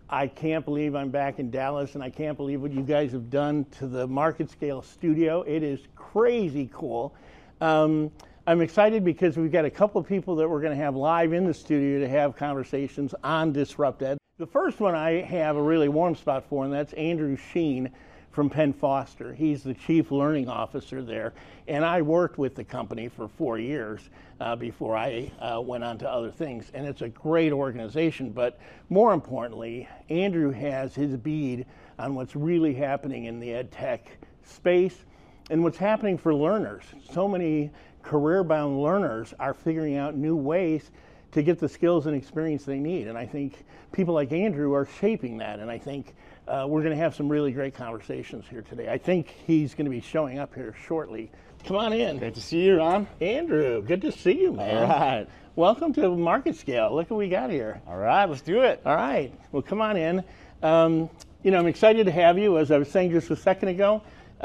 I can't believe I'm back in Dallas, and I can't believe what you guys have done to the Market Scale studio. It is crazy cool. I'm excited because we've got a couple of people that we're going to have live in the studio to have conversations on Disrupt Ed. The first one I have a really warm spot for, and that's Andrew Sheen from Penn Foster. He's the Chief Learning Officer there, and I worked with the company for 4 years before I went on to other things, and it's a great organization. But more importantly, Andrew has his bead on what's really happening in the ed tech space and what's happening for learners. So many career-bound learners are figuring out new ways to get the skills and experience they need, and I think people like Andrew are shaping that, and I think we're going to have some really great conversations here today. I think he's going to be showing up here shortly. Come on in. Great to see you, Ron. Andrew, good to see you, man. All right. Welcome to Market Scale. Look what we got here. All right, let's do it. All right. Well, come on in. You know, I'm excited to have you. As I was saying just a second ago,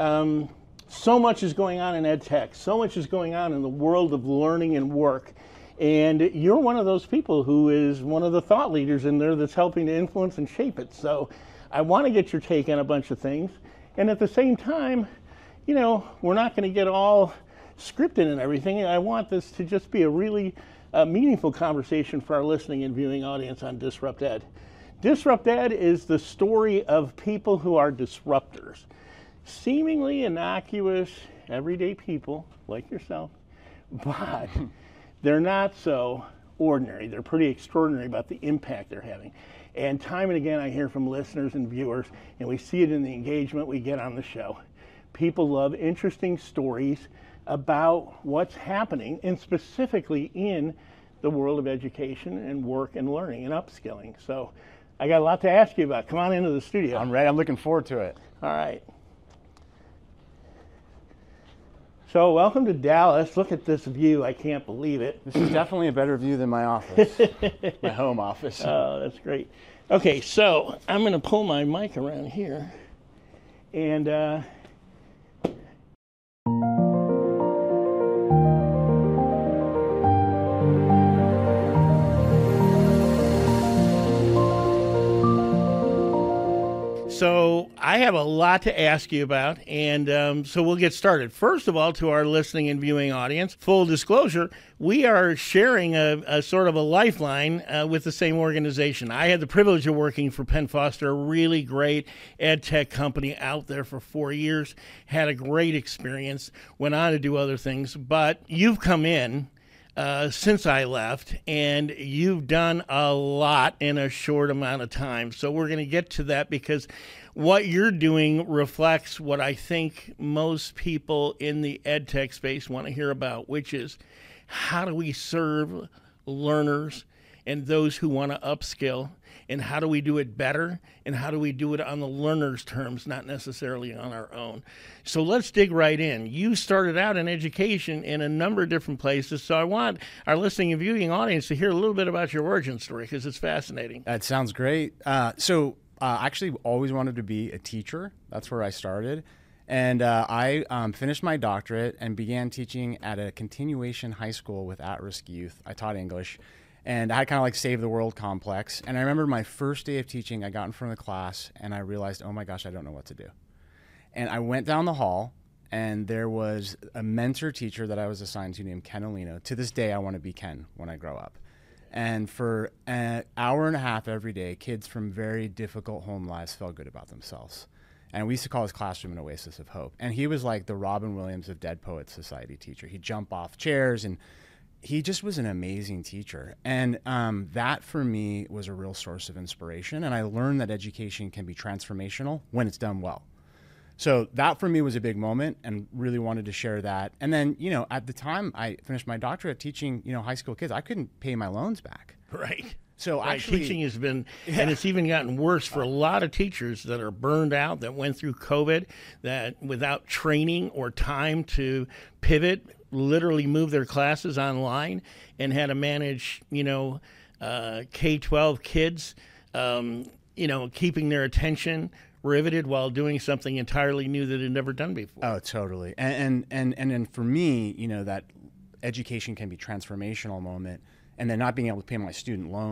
so much is going on in ed tech. So much is going on in the world of learning and work. And you're one of those people who is one of the thought leaders in there that's helping to influence and shape it. So I want to get your take on a bunch of things. And at the same time, you know, we're not going to get all scripted and everything. I want this to just be a really meaningful conversation for our listening and viewing audience on Disrupt Ed. Disrupt Ed is the story of people who are disruptors. Seemingly innocuous, everyday people like yourself, but they're not so ordinary. They're pretty extraordinary about the impact they're having. And time and again, I hear from listeners and viewers, and we see it in the engagement we get on the show. People love interesting stories about what's happening, and specifically in the world of education and work and learning and upskilling. So I got a lot to ask you about. Come on into the studio. I'm ready. I'm looking forward to it. All right. So welcome to Dallas. Look at this view. I can't believe it. This is definitely a better view than my office, my home office. Oh, that's great. Okay, so I'm going to pull my mic around here. And so I have a lot to ask you about, and so we'll get started. First of all, to our listening and viewing audience, full disclosure, we are sharing a sort of a lifeline with the same organization. I had the privilege of working for Penn Foster, a really great ed tech company out there for 4 years, had a great experience, went on to do other things, but you've come in since I left, and you've done a lot in a short amount of time. So we're going to get to that because what you're doing reflects what I think most people in the ed tech space want to hear about, which is how do we serve learners and those who want to upskill, and how do we do it better, and how do we do it on the learner's terms, not necessarily on our own. So let's dig right in. You started out in education in a number of different places, so I want our listening and viewing audience to hear a little bit about your origin story because it's fascinating. That sounds great. I actually always wanted to be a teacher. That's where I started. And I finished my doctorate and began teaching at a continuation high school with at-risk youth. I taught English. And I had kind of like save the world complex. And I remember my first day of teaching, I got in front of the class and I realized, oh my gosh, I don't know what to do. And I went down the hall and there was a mentor teacher that I was assigned to named Ken Olino. To this day, I want to be Ken when I grow up. And for an hour and a half every day, kids from very difficult home lives felt good about themselves. And we used to call his classroom an oasis of hope. And he was like the Robin Williams of Dead Poets Society teacher. He'd jump off chairs and he just was an amazing teacher. And that for me was a real source of inspiration. And I learned that education can be transformational when it's done well. So that for me was a big moment and really wanted to share that. And then, you know, at the time I finished my doctorate teaching, you know, high school kids, I couldn't pay my loans back. Right. So right. Actually, teaching has been, and it's even gotten worse for a lot of teachers that are burned out, that went through COVID, that without training or time to pivot, literally move their classes online and had to manage, you know, K-12 kids, you know, keeping their attention riveted while doing something entirely new that had never done before. Oh, totally. And for me, you know, that education can be transformational moment, and then not being able to pay my student loans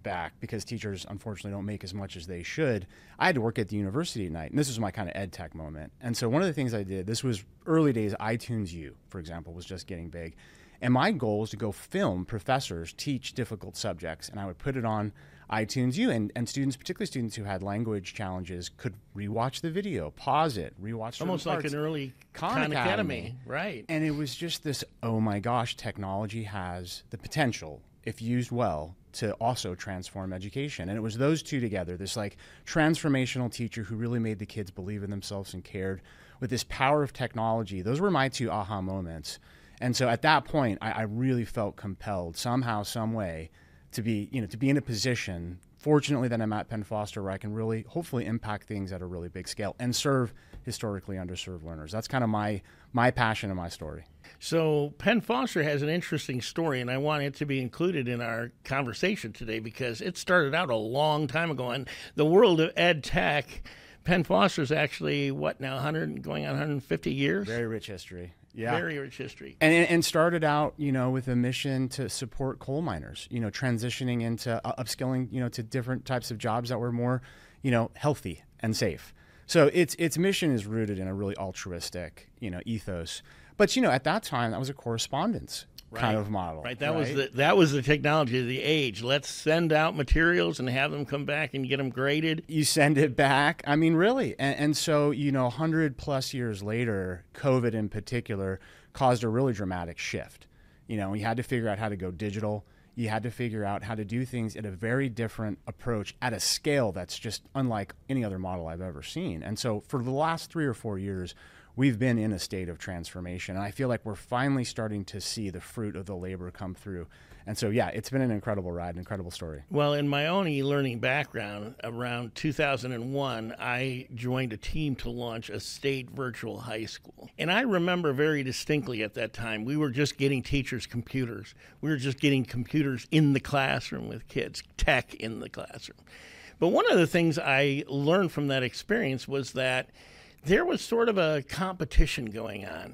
back, because teachers unfortunately don't make as much as they should, I had to work at the university at night. And this was my kind of ed tech moment. And so one of the things I did, this was early days, iTunes U, for example, was just getting big. And my goal was to go film professors teach difficult subjects. And I would put it on iTunes U, and students, particularly students who had language challenges, could rewatch the video, pause it, rewatch Almost like an early Khan Academy. Right. And it was just this, oh my gosh, technology has the potential, if used well, to also transform education. And it was those two together, this like transformational teacher who really made the kids believe in themselves and cared, with this power of technology. Those were my two aha moments. And so at that point, I really felt compelled somehow, some way, to be in a position, fortunately, that I'm at Penn Foster, where I can really, hopefully, impact things at a really big scale and serve historically underserved learners. That's kind of my passion and my story. So Penn Foster has an interesting story, and I want it to be included in our conversation today because it started out a long time ago. And the world of ed tech, Penn Foster is actually, what now, 100, going on 150 years? Very rich history. Yeah. Very rich history. And started out, with a mission to support coal miners, transitioning into upskilling, to different types of jobs that were more, healthy and safe. So its mission is rooted in a really altruistic, ethos. But, at that time, that was a correspondence kind of model. Right. That was the technology of the age. Let's send out materials and have them come back and get them graded. You send it back. I mean, really. And so, 100 plus years later, COVID in particular caused a really dramatic shift. You had to figure out how to go digital. You had to figure out how to do things at a very different approach at a scale that's just unlike any other model I've ever seen. And so for the last 3 or 4 years, we've been in a state of transformation. And I feel like we're finally starting to see the fruit of the labor come through. And so, yeah, it's been an incredible ride, an incredible story. Well, in my own e-learning background, around 2001, I joined a team to launch a state virtual high school. And I remember very distinctly at that time, we were just getting teachers computers. We were just getting computers in the classroom with kids, tech in the classroom. But one of the things I learned from that experience was that there was sort of a competition going on.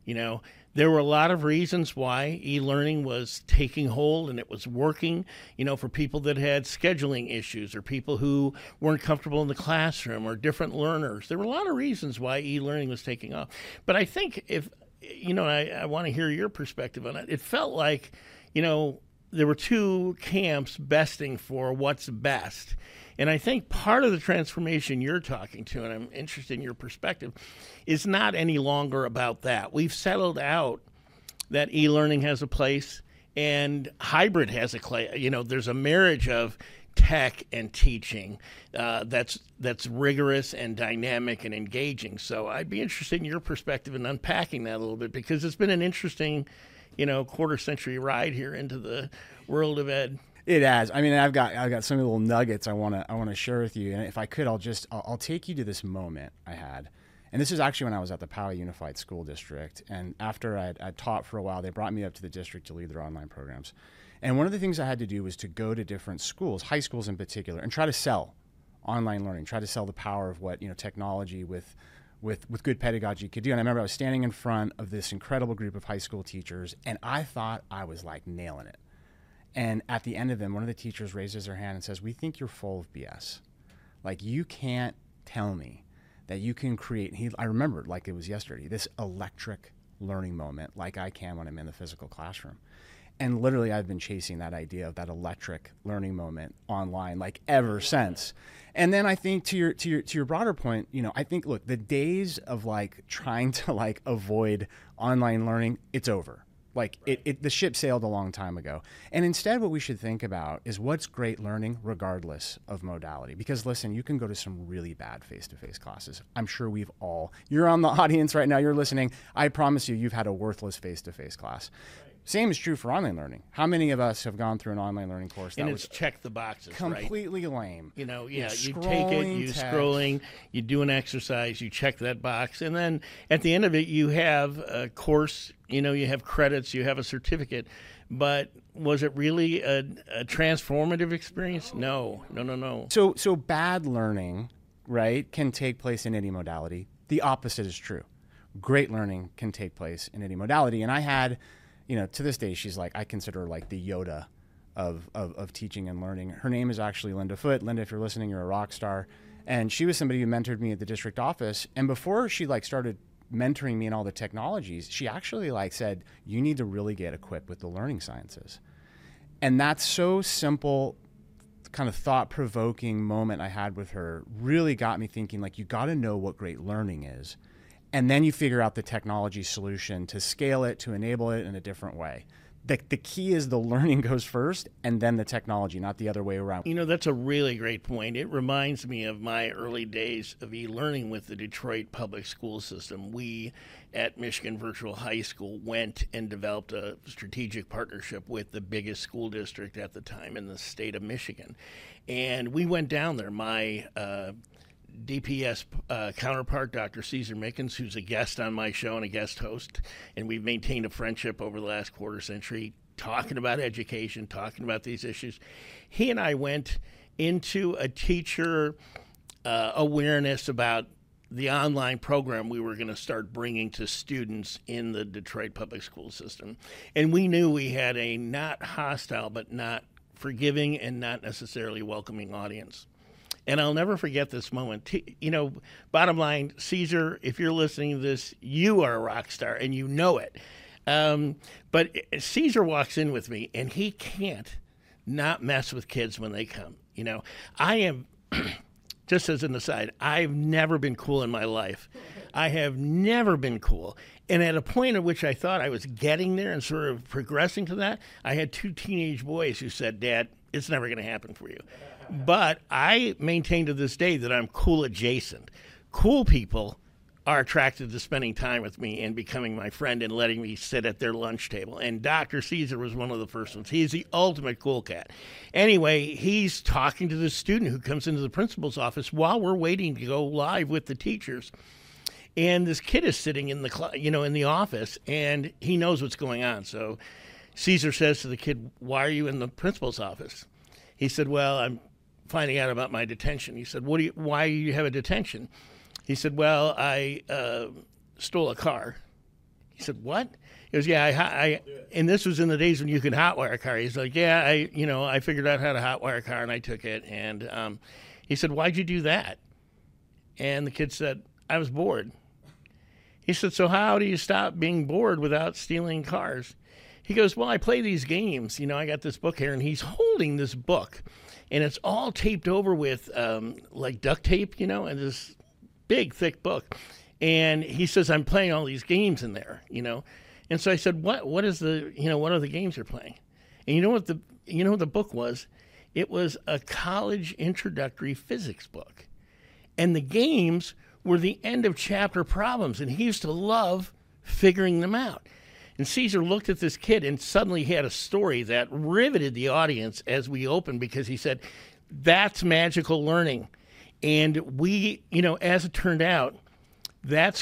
There were a lot of reasons why e-learning was taking hold and it was working, for people that had scheduling issues or people who weren't comfortable in the classroom or different learners. There were a lot of reasons why e-learning was taking off. But I think I want to hear your perspective on it. It felt like, there were two camps besting for what's best. And I think part of the transformation you're talking to, and I'm interested in your perspective, is not any longer about that. We've settled out that e-learning has a place and hybrid has a place. There's a marriage of tech and teaching that's rigorous and dynamic and engaging. So I'd be interested in your perspective in unpacking that a little bit, because it's been an interesting, quarter century ride here into the world of ed. It has. I mean, I've got some little nuggets I want to share with you, and if I could, I'll take you to this moment I had, and this is actually when I was at the Poway Unified School District, and after I'd taught for a while, they brought me up to the district to lead their online programs, and one of the things I had to do was to go to different schools, high schools in particular, and try to sell online learning, try to sell the power of what technology with good pedagogy could do. And I remember I was standing in front of this incredible group of high school teachers, and I thought I was like nailing it. And at the end of them, one of the teachers raises her hand and says, "We think you're full of BS. Like, you can't tell me that you can create," I remember like it was yesterday, this electric learning moment like I can when I'm in the physical classroom. And literally I've been chasing that idea of that electric learning moment online like ever since. And then I think to your broader point, I think, look, the days of like trying to like avoid online learning, it's over. Like the ship sailed a long time ago. And instead what we should think about is what's great learning regardless of modality. Because listen, you can go to some really bad face-to-face classes. I'm sure you're on the audience right now, you're listening. I promise you've had a worthless face-to-face class. Same is true for online learning. How many of us have gone through an online learning course that was check the boxes, completely lame? You take it, you're scrolling, you do an exercise, you check that box, and then at the end of it, you have a course, you have credits, you have a certificate. But was it really a transformative experience? No. So bad learning, right, can take place in any modality. The opposite is true. Great learning can take place in any modality. And I had, to this day, she's like, I consider her like the Yoda of teaching and learning. Her name is actually Linda Foote. Linda, if you're listening, you're a rock star. And she was somebody who mentored me at the district office. And before she started mentoring me in all the technologies, she actually said, you need to really get equipped with the learning sciences. And that's so simple, kind of thought-provoking moment I had with her really got me thinking, you got to know what great learning is. And then you figure out the technology solution to scale it, to enable it in a different way. The key is the learning goes first and then the technology, not the other way around. That's a really great point. It reminds me of my early days of e-learning with the Detroit public school system. We at Michigan Virtual High School went and developed a strategic partnership with the biggest school district at the time in the state of Michigan. And we went down there. My DPS counterpart, Dr. Caesar Mickens, who's a guest on my show and a guest host, and we've maintained a friendship over the last quarter century, talking about education, talking about these issues. He and I went into a teacher awareness about the online program we were going to start bringing to students in the Detroit public school system. And we knew we had a not hostile, but not forgiving and not necessarily welcoming audience. And I'll never forget this moment. Bottom line, Caesar, if you're listening to this, you are a rock star and you know it. But Caesar walks in with me and he can't not mess with kids when they come. I am, just as an aside, I've never been cool in my life. I have never been cool. And at a point at which I thought I was getting there and sort of progressing to that, I had 2 teenage boys who said, Dad, it's never going to happen for you. But I maintain to this day that I'm cool adjacent. Cool people are attracted to spending time with me and becoming my friend and letting me sit at their lunch table. And Dr. Caesar was one of the first ones. He's the ultimate cool cat. Anyway, he's talking to this student who comes into the principal's office while we're waiting to go live with the teachers. And this kid is sitting in the office, and he knows what's going on. So Caesar says to the kid, "Why are you in the principal's office?" He said, "Well, I'm finding out about my detention." He said, "Why do you have a detention?" He said, "Well, I stole a car." He said, "What?" He goes, "Yeah, and this was in the days when you could hotwire a car." He's like, "Yeah, I figured out how to hotwire a car and I took it." And he said, "Why'd you do that?" And the kid said, "I was bored." He said, "So how do you stop being bored without stealing cars?" He goes, "Well, I play these games. I got this book here," and he's holding this book, and it's all taped over with duct tape, and this big, thick book. And he says, "I'm playing all these games in there, And so I said, what are the games you're playing?" And you know what the book was? It was a college introductory physics book. And the games were the end of chapter problems, and he used to love figuring them out. And Caesar looked at this kid and suddenly he had a story that riveted the audience as we opened, because he said, "That's magical learning." And we, as it turned out, that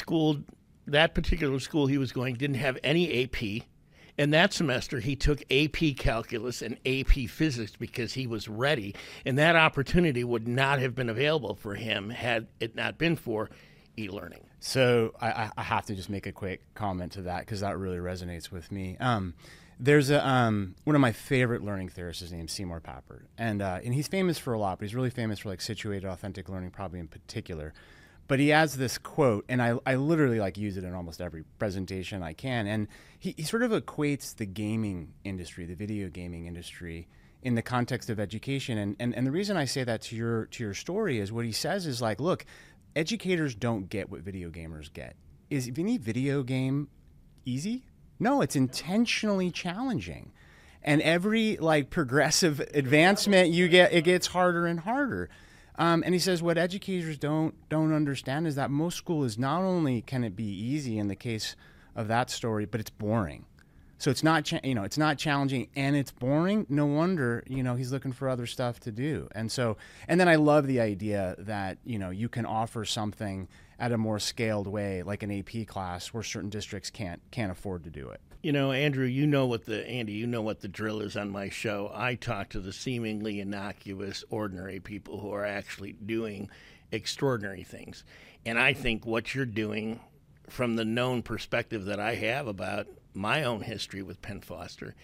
particular school he was going didn't have any AP. And that semester he took AP Calculus and AP Physics because he was ready. And that opportunity would not have been available for him had it not been for e-learning. So I have to just make a quick comment to that because that really resonates with me. There's one of my favorite learning theorists is named Seymour Papert, and he's famous for a lot, but he's really famous for situated authentic learning, probably in particular. But he has this quote, and I literally use it in almost every presentation I can, and he sort of equates the gaming industry, the video gaming industry, in the context of education. And the reason I say that to your story is what he says is look, educators don't get what video gamers get. Is any video game easy? No, it's intentionally challenging. And every progressive advancement you get, it gets harder and harder. And he says what educators don't understand is that most school is not only can it be easy in the case of that story, but it's boring. So it's not it's not challenging and it's boring. No wonder he's looking for other stuff to do. And then I love the idea that you can offer something at a more scaled way, like an AP class, where certain districts can't afford to do it. Andrew, you know what the drill is on my show. I talk to the seemingly innocuous, ordinary people who are actually doing extraordinary things. And I think what you're doing, from the known perspective that I have about my own history with Penn Foster,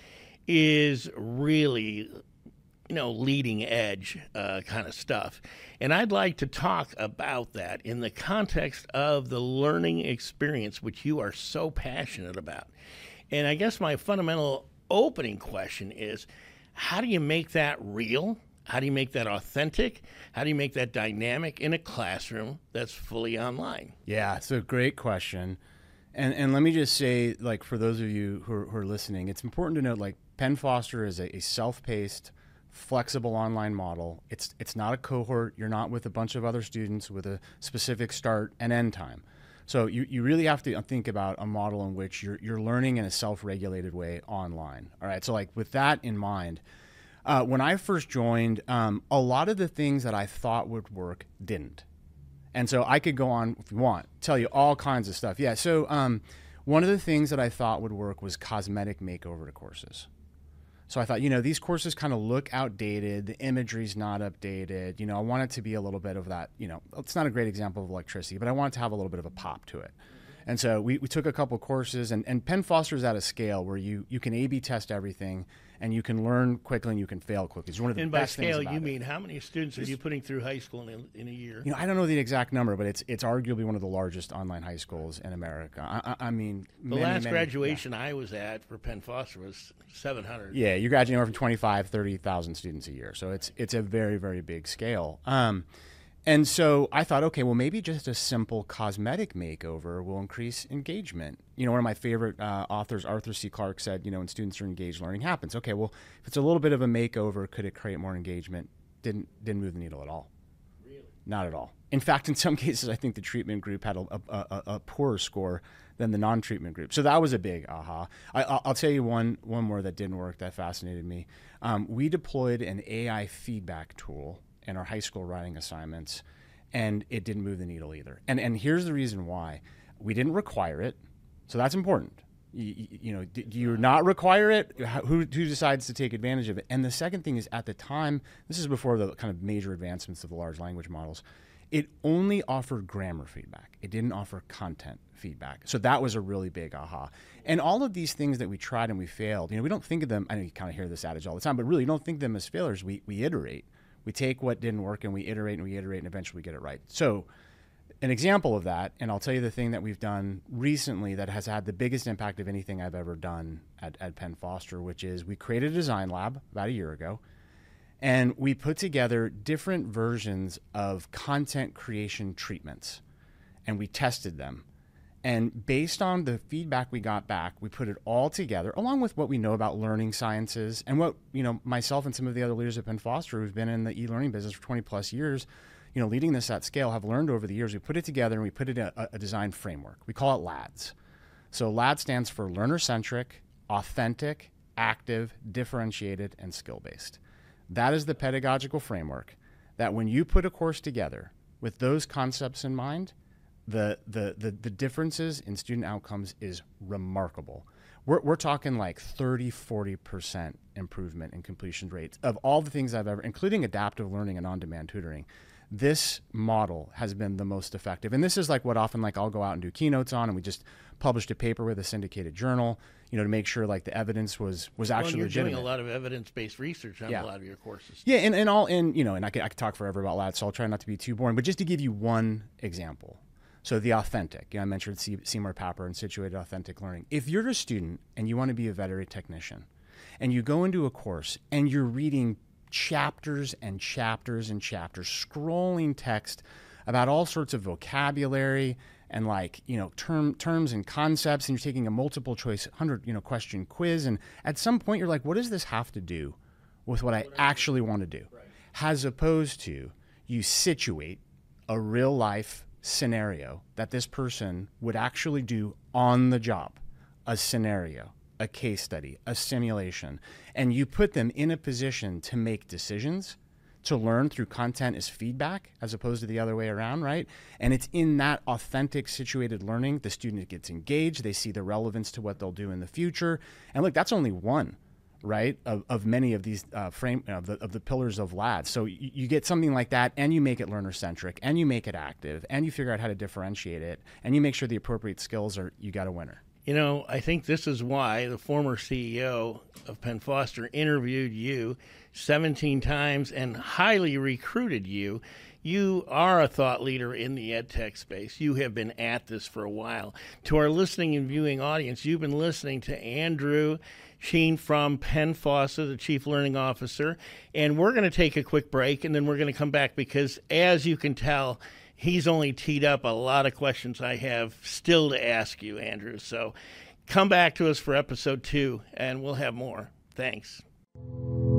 is really, leading edge kind of stuff. And I'd like to talk about that in the context of the learning experience, which you are so passionate about. And I guess my fundamental opening question is, how do you make that real? How do you make that authentic? How do you make that dynamic in a classroom that's fully online? Yeah, it's a great question. And let me just say, like, for those of you who are listening, it's important to note, like, Penn Foster is a self-paced, flexible online model. It's not a cohort. You're not with a bunch of other students with a specific start and end time. So you really have to think about a model in which you're learning in a self-regulated way online. All right. So like with that in mind, when I first joined, a lot of the things that I thought would work didn't. And so I could go on, if you want, tell you all kinds of stuff. Yeah. So one of the things that I thought would work was cosmetic makeover to courses. So I thought, these courses kind of look outdated. The imagery's not updated. I want it to be a little bit of that, it's not a great example of electricity, but I want it to have a little bit of a pop to it. And so we took a couple courses, and Penn Foster's at a scale where you can A/B test everything, and you can learn quickly and you can fail quickly. It's one of the best things about it. And by scale, you mean how many students are you putting through high school in a year? I don't know the exact number, but it's arguably one of the largest online high schools in America. I mean, the last graduation I was at for Penn Foster was 700. Yeah, you're graduating over from 25, 30,000 students a year. So it's a very, very big scale. And so I thought, okay, well, maybe just a simple cosmetic makeover will increase engagement. One of my favorite authors, Arthur C. Clarke, said, when students are engaged, learning happens. Okay, well, if it's a little bit of a makeover, could it create more engagement? Didn't move the needle at all. Really? Not at all. In fact, in some cases, I think the treatment group had a poorer score than the non-treatment group. So that was a big aha. I'll tell you one more that didn't work that fascinated me. We deployed an AI feedback tool in our high school writing assignments, and it didn't move the needle either. And here's the reason why. We didn't require it, so that's important. Do you not require it? Who decides to take advantage of it? And the second thing is, at the time, this is before the kind of major advancements of the large language models, it only offered grammar feedback. It didn't offer content feedback. So that was a really big aha. And all of these things that we tried and we failed, we don't think of them, I know you kind of hear this adage all the time, but really you don't think of them as failures. We iterate. We take what didn't work and we iterate and eventually we get it right. So an example of that, and I'll tell you the thing that we've done recently that has had the biggest impact of anything I've ever done at Penn Foster, which is we created a design lab about a year ago, and we put together different versions of content creation treatments, and we tested them. And based on the feedback we got back, we put it all together, along with what we know about learning sciences and what, myself and some of the other leaders at Penn Foster who've been in the e-learning business for 20 plus years, leading this at scale, have learned over the years. We put it together and we put it in a design framework. We call it LADS. So LAD stands for learner-centric, authentic, active, differentiated, and skill-based. That is the pedagogical framework that when you put a course together with those concepts in mind, the differences in student outcomes is remarkable. We're talking like 30, 40% improvement in completion rates of all the things I've ever, including adaptive learning and on-demand tutoring. This model has been the most effective. And this is like what often like I'll go out and do keynotes on, and we just published a paper with a syndicated journal, to make sure like the evidence was actually legitimate. You're doing a lot of evidence-based research on a lot of your courses. Yeah, and I could talk forever about that, so I'll try not to be too boring, but just to give you one example. So the authentic, I mentioned Seymour Papert and situated authentic learning. If you're a student and you want to be a veterinary technician and you go into a course and you're reading chapters and chapters and chapters, scrolling text about all sorts of vocabulary and terms and concepts, and you're taking a multiple choice 100 question quiz, and at some point you're like, what does this have to do with what I actually want to do? Right. As opposed to you situate a real life scenario that this person would actually do on the job, a scenario, a case study, a simulation, and you put them in a position to make decisions, to learn through content as feedback as opposed to the other way around, right? And it's in that authentic situated learning, the student gets engaged, they see the relevance to what they'll do in the future. And look, that's only one, right, of many of these of the pillars of LAD. So you get something like that, and you make it learner-centric, and you make it active, and you figure out how to differentiate it, and you make sure the appropriate skills are, you got a winner. I think this is why the former CEO of Penn Foster interviewed you 17 times and highly recruited you. You are a thought leader in the ed tech space. You have been at this for a while. To our listening and viewing audience, you've been listening to Andrew Sheen from Penn Foster, the Chief Learning Officer. And we're going to take a quick break, and then we're going to come back because, as you can tell, he's only teed up a lot of questions I have still to ask you, Andrew. So come back to us for episode 2, and we'll have more. Thanks.